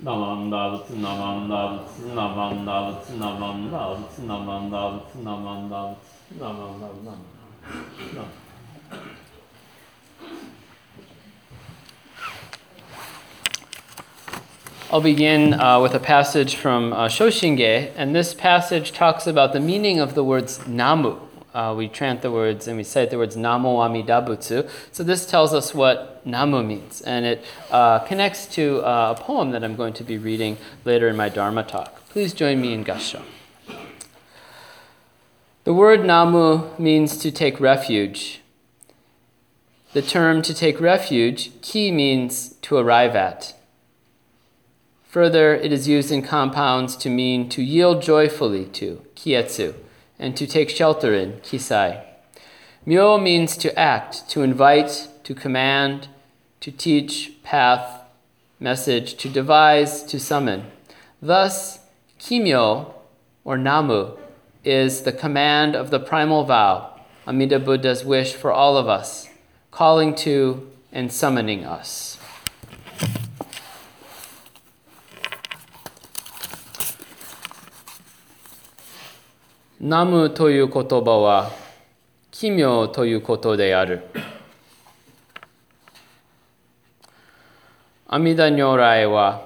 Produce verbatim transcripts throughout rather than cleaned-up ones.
Namanda butsu namanda butsu namanda butsu namanda butsu namanda butsu namanda butsu namanda namanda. I'll begin uh, with a passage from uh, Shoshinge, and this passage talks about the meaning of the words namu. Uh, we chant the words and we cite the words Namo Amida Butsu. So this tells us what namu means, and it uh, connects to uh, a poem that I'm going to be reading later in my Dharma talk. Please join me in Gassho. The word namu means to take refuge. The term to take refuge, ki, means to arrive at. Further, it is used in compounds to mean to yield joyfully to, kietsu, and to take shelter in, kisai. Myo means to act, to invite, to command, to teach, path, message, to devise, to summon. Thus, kimyo, or namu, is the command of the primal vow, Amida Buddha's wish for all of us, calling to and summoning us. Namu という言葉は奇妙ということである。阿弥陀如来は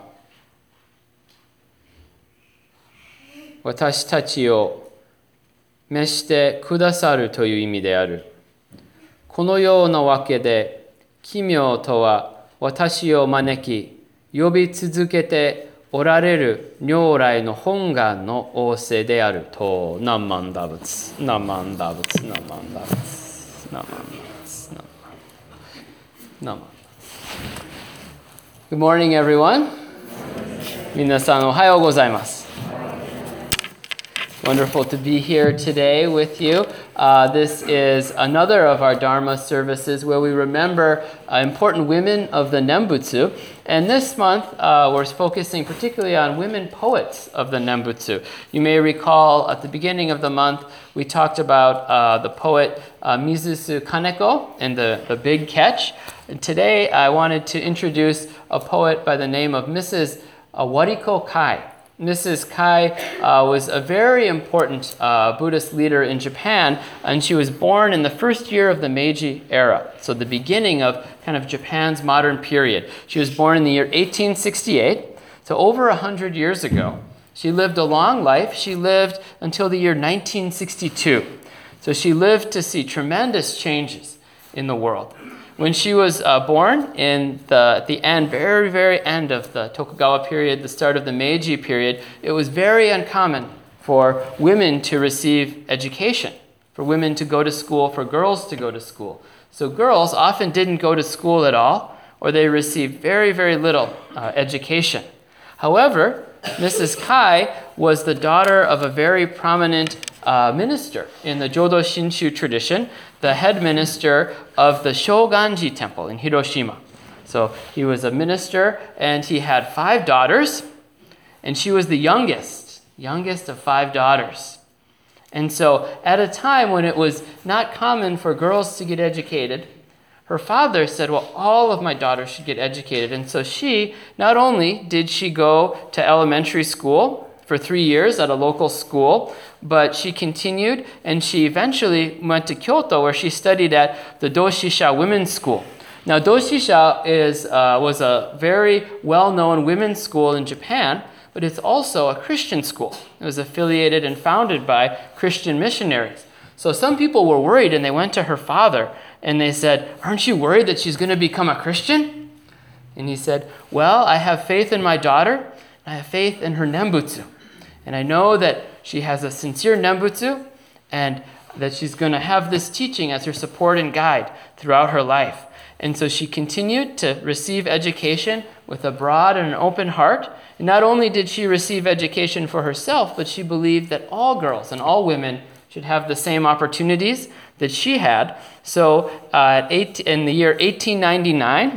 私たちを召してくださるという意味である。このようなわけで奇妙とは私を招き呼び続けておられる如来の本願の仰せであると。南蛮打仏、南蛮打仏、南蛮打仏、南蛮打仏、南蛮。Good morning, everyone. 皆さんおはようございます。Wonderful to be here today with you. Uh, this is another of our Dharma services where we remember uh, important women of the Nembutsu. And this month, uh, we're focusing particularly on women poets of the Nembutsu. You may recall at the beginning of the month, we talked about uh, the poet uh, Mizusu Kaneko and the, the Big Catch. And today, I wanted to introduce a poet by the name of Missus Uh, Wariko Kai. Missus Kai uh, was a very important uh, Buddhist leader in Japan, and she was born in the first year of the Meiji era, so the beginning of kind of Japan's modern period. She was born in the year eighteen sixty-eight, so over one hundred years ago. She lived a long life. She lived until the year nineteen sixty-two. So she lived to see tremendous changes in the world. When she was uh, born in the, at the end, very, very end of the Tokugawa period, the start of the Meiji period, it was very uncommon for women to receive education, for women to go to school, for girls to go to school. So girls often didn't go to school at all, or they received very, very little uh, education. However, Missus Kai was the daughter of a very prominent uh, minister in the Jodo Shinshu tradition, the head minister of the Shoganji Temple in Hiroshima. So he was a minister, and he had five daughters, and she was the youngest, youngest of five daughters. And so at a time when it was not common for girls to get educated, her father said, well, all of my daughters should get educated. And so she, not only did she go to elementary school for three years at a local school, but she continued, and she eventually went to Kyoto, where she studied at the Doshisha Women's School. Now, Doshisha is, uh, was a very well-known women's school in Japan, but it's also a Christian school. It was affiliated and founded by Christian missionaries. So some people were worried, and they went to her father, and they said, aren't you worried that she's going to become a Christian? And he said, well, I have faith in my daughter, and I have faith in her Nembutsu. And I know that she has a sincere Nembutsu, and that she's going to have this teaching as her support and guide throughout her life. And so she continued to receive education with a broad and an open heart. And not only did she receive education for herself, but she believed that all girls and all women should have the same opportunities that she had. So uh, eight, in the year eighteen ninety-nine,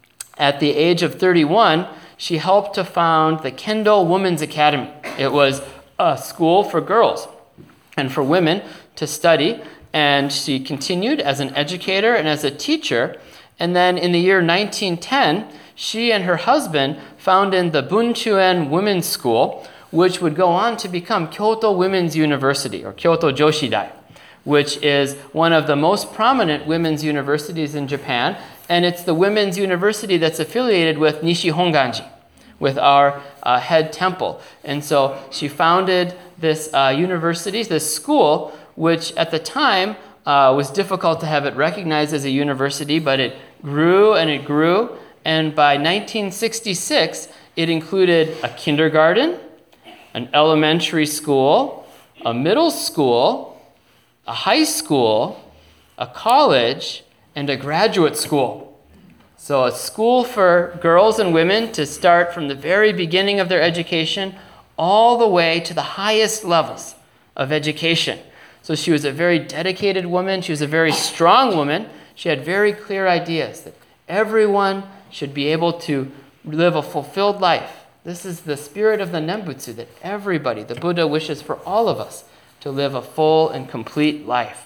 at the age of thirty-one, she helped to found the Kendo Women's Academy. It was a school for girls and for women to study, and she continued as an educator and as a teacher. And then in the year nineteen ten, she and her husband founded the Bunchuen Women's School, which would go on to become Kyoto Women's University, or Kyoto Joshidai, which is one of the most prominent women's universities in Japan, and it's the women's university that's affiliated with Nishi Honganji, with our uh, head temple. And so she founded this uh, university, this school, which at the time uh, was difficult to have it recognized as a university, but it grew and it grew. And by nineteen sixty-six, it included a kindergarten, an elementary school, a middle school, a high school, a college, and a graduate school. So a school for girls and women to start from the very beginning of their education all the way to the highest levels of education. So she was a very dedicated woman. She was a very strong woman. She had very clear ideas that everyone should be able to live a fulfilled life. This is the spirit of the Nembutsu, that everybody, the Buddha wishes for all of us to live a full and complete life.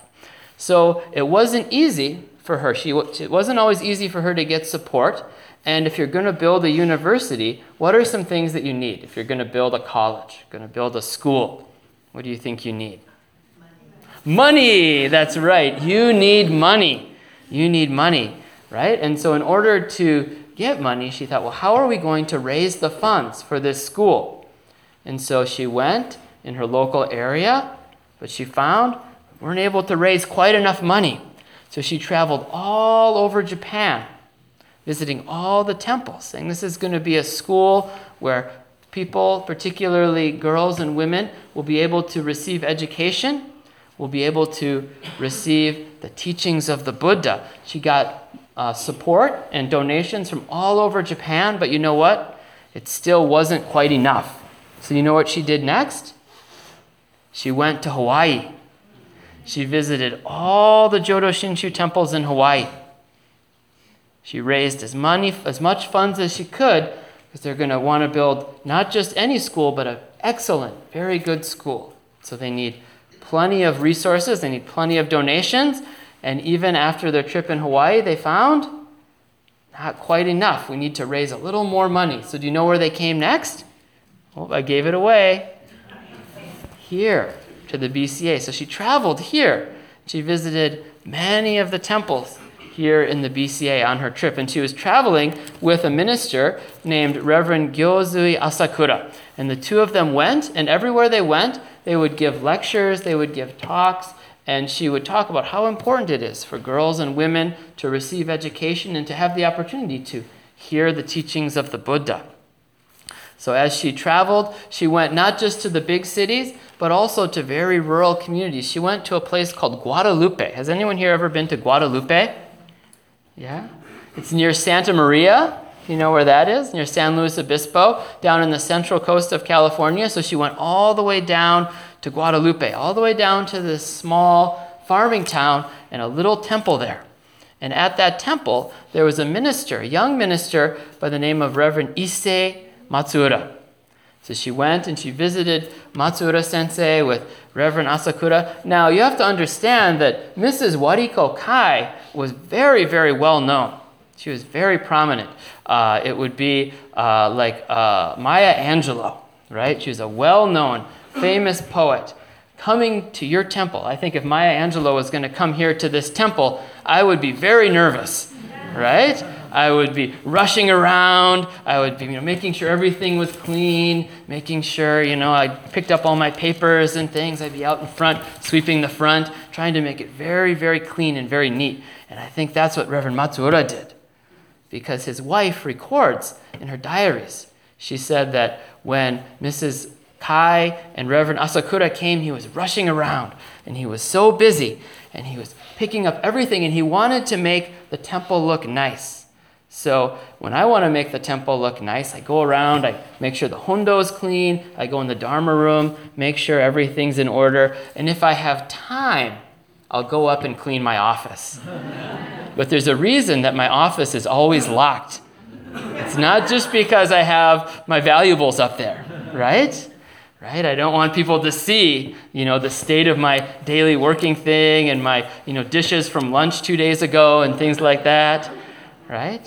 So it wasn't easy for her. She, it wasn't always easy for her to get support. And if you're going to build a university, what are some things that you need? If you're going to build a college, going to build a school, what do you think you need? Money. Money, that's right. You need money. You need money, right? And so in order to get money, she thought, well, how are we going to raise the funds for this school? And so she went in her local area, but she found we weren't able to raise quite enough money. So she traveled all over Japan, visiting all the temples, saying this is going to be a school where people, particularly girls and women, will be able to receive education, will be able to receive the teachings of the Buddha. She got Uh, support and donations from all over Japan, but you know what? It still wasn't quite enough. So you know what she did next? She went to Hawaii. She visited all the Jodo Shinshu temples in Hawaii. She raised as money, as much funds as she could, because they're going to want to build not just any school, but an excellent, very good school. So they need plenty of resources, they need plenty of donations. And even after their trip in Hawaii, they found not quite enough. We need to raise a little more money. So do you know where they came next? Well, I gave it away. Here, to the B C A. So she traveled here. She visited many of the temples here in the B C A on her trip. And she was traveling with a minister named Reverend Gyozui Asakura. And the two of them went, and everywhere they went, they would give lectures, they would give talks, and she would talk about how important it is for girls and women to receive education and to have the opportunity to hear the teachings of the Buddha. So as she traveled, she went not just to the big cities, but also to very rural communities. She went to a place called Guadalupe. Has anyone here ever been to Guadalupe? Yeah? It's near Santa Maria. You know where that is? Near San Luis Obispo, down in the central coast of California. So she went all the way down to Guadalupe, all the way down to this small farming town and a little temple there. And at that temple, there was a minister, a young minister by the name of Reverend Issei Matsuura. So she went and she visited Matsuura Sensei with Reverend Asakura. Now, you have to understand that Missus Wariko Kai was very, very well known. She was very prominent. Uh, it would be uh, like uh, Maya Angelou, right? She was a well-known, famous poet coming to your temple. I think if Maya Angelou was going to come here to this temple, I would be very nervous, right? I would be rushing around. I would be you know, making sure everything was clean, making sure, you know, I picked up all my papers and things. I'd be out in front, sweeping the front, trying to make it very, very clean and very neat. And I think that's what Reverend Matsuura did, because his wife records in her diaries. She said that when Missus Kai and Reverend Asakura came, he was rushing around, and he was so busy, and he was picking up everything, and he wanted to make the temple look nice. So when I want to make the temple look nice, I go around, I make sure the hondo is clean, I go in the Dharma room, make sure everything's in order, and if I have time, I'll go up and clean my office. But there's a reason that my office is always locked. It's not just because I have my valuables up there, right? Right? I don't want people to see, you know, the state of my daily working thing and my, you know, dishes from lunch two days ago and things like that, right?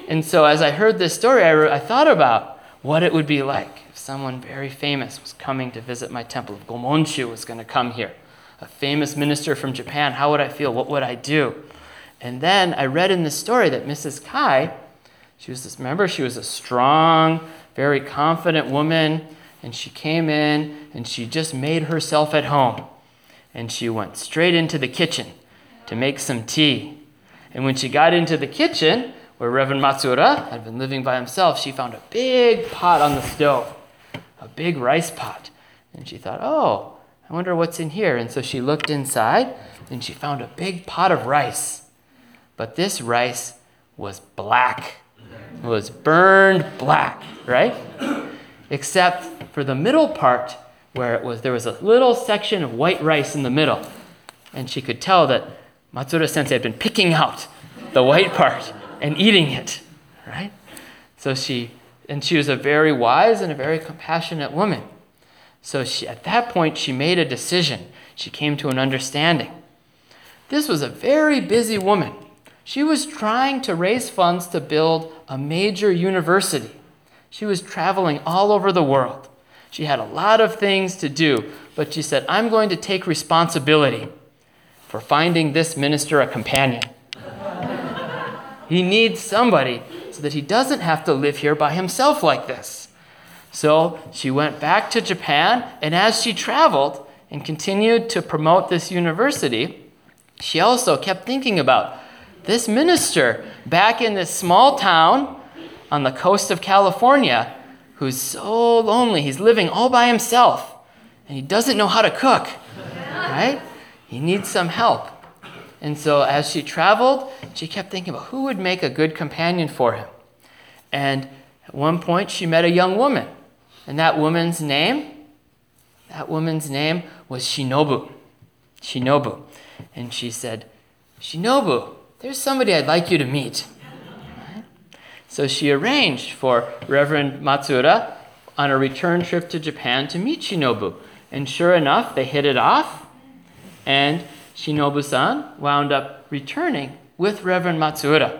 And so as I heard this story, I, re- I thought about what it would be like if someone very famous was coming to visit my temple. If Gomonchu was going to come here, a famous minister from Japan, how would I feel? What would I do? And then I read in the story that Missus Kai, she was this, remember, she was a strong, very confident woman, and she came in and she just made herself at home. And she went straight into the kitchen to make some tea. And when she got into the kitchen, where Reverend Matsuura had been living by himself, she found a big pot on the stove, a big rice pot. And she thought, oh, I wonder what's in here. And so she looked inside, and she found a big pot of rice. But this rice was black. It was burned black, right? Except for the middle part, where it was, there was a little section of white rice in the middle. And she could tell that Matsuura Sensei had been picking out the white part and eating it, right? So she, and she was a very wise and a very compassionate woman. So she, at that point, she made a decision. She came to an understanding. This was a very busy woman. She was trying to raise funds to build a major university. She was traveling all over the world. She had a lot of things to do, but she said, I'm going to take responsibility for finding this minister a companion. He needs somebody so that he doesn't have to live here by himself like this. So she went back to Japan, and as she traveled and continued to promote this university, she also kept thinking about this minister back in this small town on the coast of California who's so lonely. He's living all by himself, and he doesn't know how to cook, right? He needs some help. And so as she traveled, she kept thinking about who would make a good companion for him. And at one point, she met a young woman. And that woman's name, that woman's name was Shinobu. Shinobu. And she said, Shinobu, there's somebody I'd like you to meet. Right? So she arranged for Reverend Matsuura on a return trip to Japan to meet Shinobu. And sure enough, they hit it off. And Shinobu-san wound up returning with Reverend Matsuura.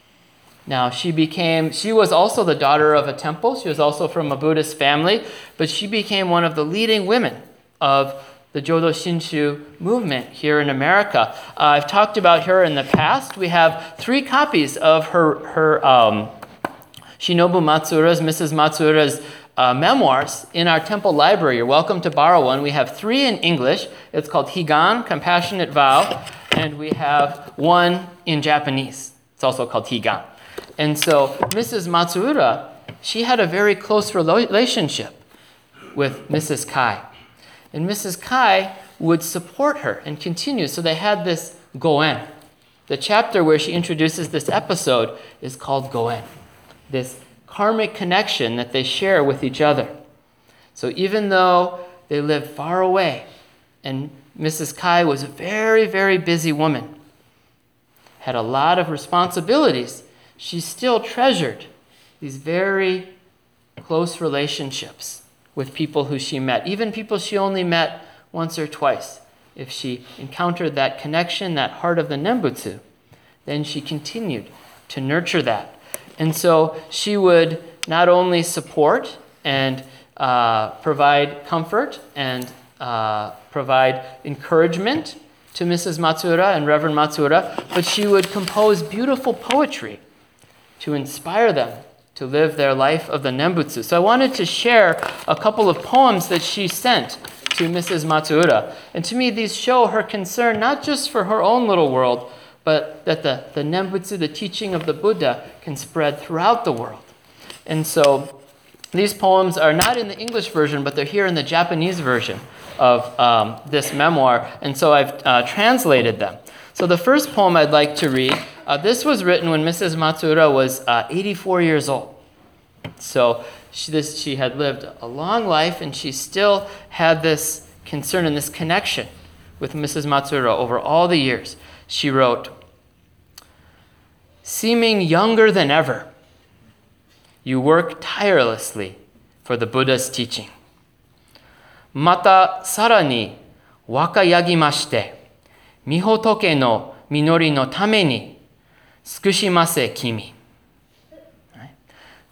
Now, she became, she was also the daughter of a temple. She was also from a Buddhist family, but she became one of the leading women of the Jodo Shinshu movement here in America. Uh, I've talked about her in the past. We have three copies of her, her um, Shinobu Matsuura's, Missus Matsuura's Uh, memoirs in our temple library. You're welcome to borrow one. We have three in English. It's called Higan, Compassionate Vow, and we have one in Japanese. It's also called Higan. And so Missus Matsuura, she had a very close relationship with Missus Kai. And Missus Kai would support her and continue. So they had this Goen. The chapter where she introduces this episode is called Goen. This karmic connection that they share with each other. So even though they lived far away, and Missus Kai was a very, very busy woman, had a lot of responsibilities, she still treasured these very close relationships with people who she met, even people she only met once or twice. If she encountered that connection, that heart of the Nembutsu, then she continued to nurture that. And so she would not only support and uh, provide comfort and uh, provide encouragement to Missus Matsuura and Reverend Matsuura, but she would compose beautiful poetry to inspire them to live their life of the Nembutsu. So I wanted to share a couple of poems that she sent to Missus Matsuura. And to me, these show her concern not just for her own little world, but that the, the Nembutsu, the teaching of the Buddha, can spread throughout the world. And so these poems are not in the English version, but they're here in the Japanese version of um, this memoir. And so I've uh, translated them. So the first poem I'd like to read, uh, this was written when Missus Matsuura was uh, eighty-four years old. So she, this, she had lived a long life, and she still had this concern and this connection with Missus Matsuura over all the years. She wrote, "Seeming younger than ever, you work tirelessly for the Buddha's teaching. Mata sarani wakayagimashite, mihotoke no minori no tame ni tsukushimase kimi."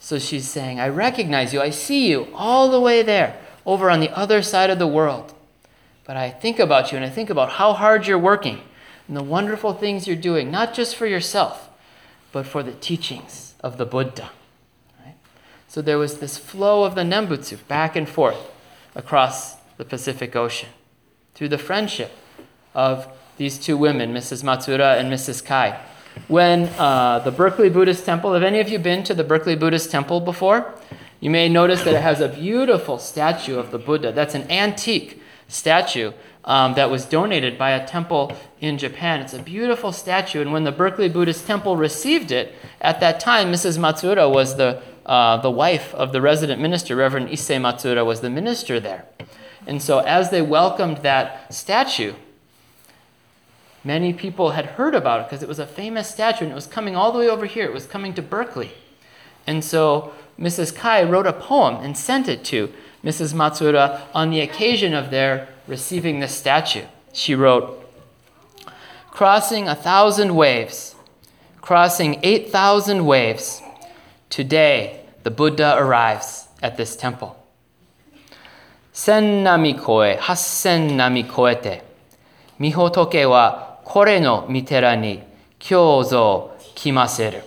So she's saying, I recognize you, I see you all the way there, over on the other side of the world. But I think about you and I think about how hard you're working and the wonderful things you're doing, not just for yourself, but for the teachings of the Buddha. Right? So there was this flow of the Nembutsu back and forth across the Pacific Ocean through the friendship of these two women, Missus Matsuura and Missus Kai. When uh, the Berkeley Buddhist Temple, have any of you been to the Berkeley Buddhist Temple before? You may notice that it has a beautiful statue of the Buddha. That's an antique statue um, that was donated by a temple in Japan. It's a beautiful statue, and when the Berkeley Buddhist Temple received it, at that time, Missus Matsuura was the, uh, the wife of the resident minister. Reverend Issei Matsuura was the minister there. And so as they welcomed that statue, many people had heard about it because it was a famous statue and it was coming all the way over here. It was coming to Berkeley. And so Missus Kai wrote a poem and sent it to Missus Matsuura on the occasion of their receiving this statue. She wrote, crossing a thousand waves, crossing eight thousand waves, today the Buddha arrives at this temple. Sen nami koe, hassen nami koete, mihotoke wa kore no mitera ni kyozo kimaseru.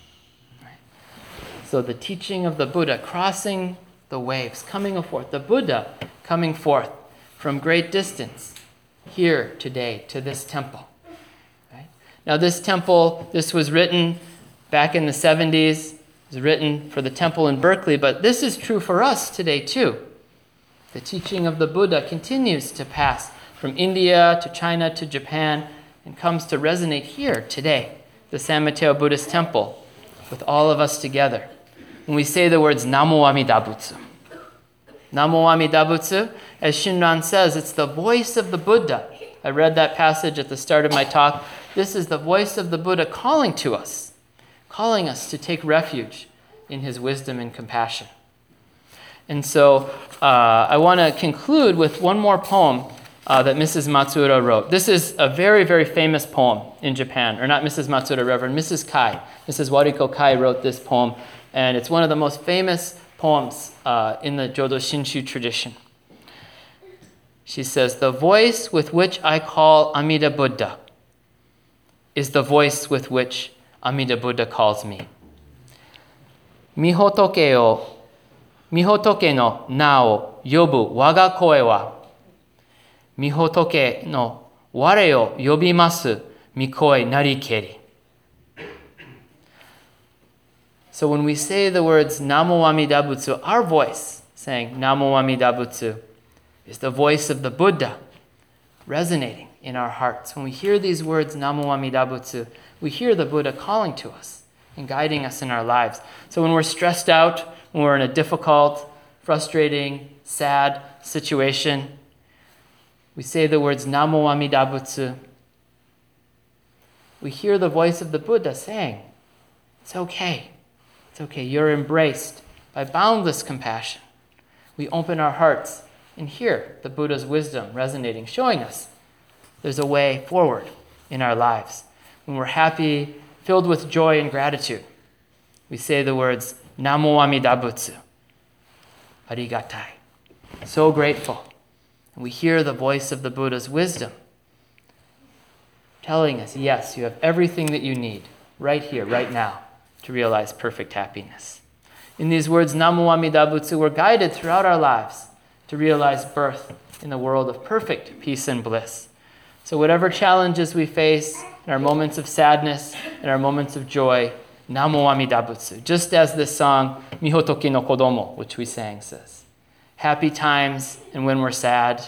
So the teaching of the Buddha, crossing the waves, coming forth, the Buddha coming forth from great distance, here today to this temple. Right? Now this temple, this was written back in the seventies, it was written for the temple in Berkeley, but this is true for us today too. The teaching of the Buddha continues to pass from India to China to Japan and comes to resonate here today, the San Mateo Buddhist Temple, with all of us together. When we say the words Namo Amida Butsu. Namo Amida Butsu, as Shinran says, it's the voice of the Buddha. I read that passage at the start of my talk. This is the voice of the Buddha calling to us, calling us to take refuge in his wisdom and compassion. And so uh, I want to conclude with one more poem uh, that Missus Matsuura wrote. This is a very, very famous poem in Japan, or not Missus Matsuura, Reverend Missus Kai. Missus Wariko Kai wrote this poem, and it's one of the most famous poems uh, in the Jodo Shinshu tradition. She says, the voice with which I call Amida Buddha is the voice with which Amida Buddha calls me. Mihotoke o Mihotoke no na o yobu waga koe wa Mihotoke no ware o yobimasu mikoe narikeri. So when we say the words Namo Amida Butsu, our voice saying Namo Amida Butsu is the voice of the Buddha resonating in our hearts. When we hear these words Namo Amida Butsu, we hear the Buddha calling to us and guiding us in our lives. So when we're stressed out, when we're in a difficult, frustrating, sad situation, we say the words Namo Amida Butsu. We hear the voice of the Buddha saying, it's okay. It's okay. You're embraced by boundless compassion. We open our hearts and hear the Buddha's wisdom resonating, showing us there's a way forward in our lives. When we're happy, filled with joy and gratitude, we say the words Namo Amida Butsu. Arigatai. So grateful. And we hear the voice of the Buddha's wisdom telling us, yes, you have everything that you need right here, right now, to realize perfect happiness. In these words, Namo Amida Butsu, we're guided throughout our lives to realize birth in the world of perfect peace and bliss. So whatever challenges we face, in our moments of sadness, in our moments of joy, Namo Amida Butsu. Just as this song, Mihotoki no Kodomo, which we sang, says. Happy times and when we're sad,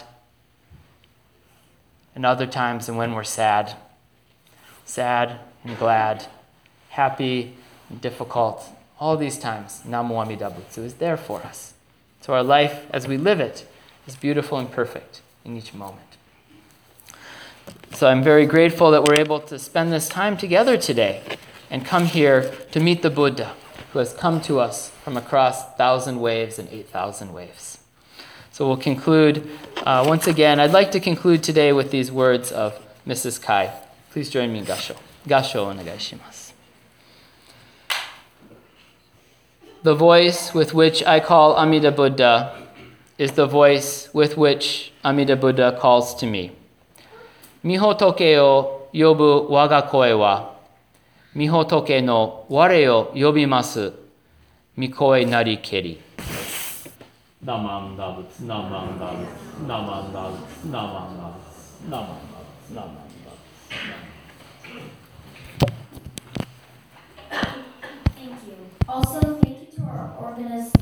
and other times and when we're sad. Sad and glad, happy and difficult. All these times, Namo Amida Butsu is there for us. So our life, as we live it, is beautiful and perfect in each moment. So I'm very grateful that we're able to spend this time together today and come here to meet the Buddha, who has come to us from across thousand waves and eight thousand waves. So we'll conclude, uh, once again, I'd like to conclude today with these words of Missus Kai. Please join me in Gasho. Gasho onegai shimasu. The voice with which I call Amida Buddha is the voice with which Amida Buddha calls to me. Mihotoke o yobu waga koe wa, Mihotoke no ware o yobimasu, Mikoe nari keri. Namanda butsu, namanda butsu, namanda butsu, namanda butsu, namanda butsu, namanda butsu.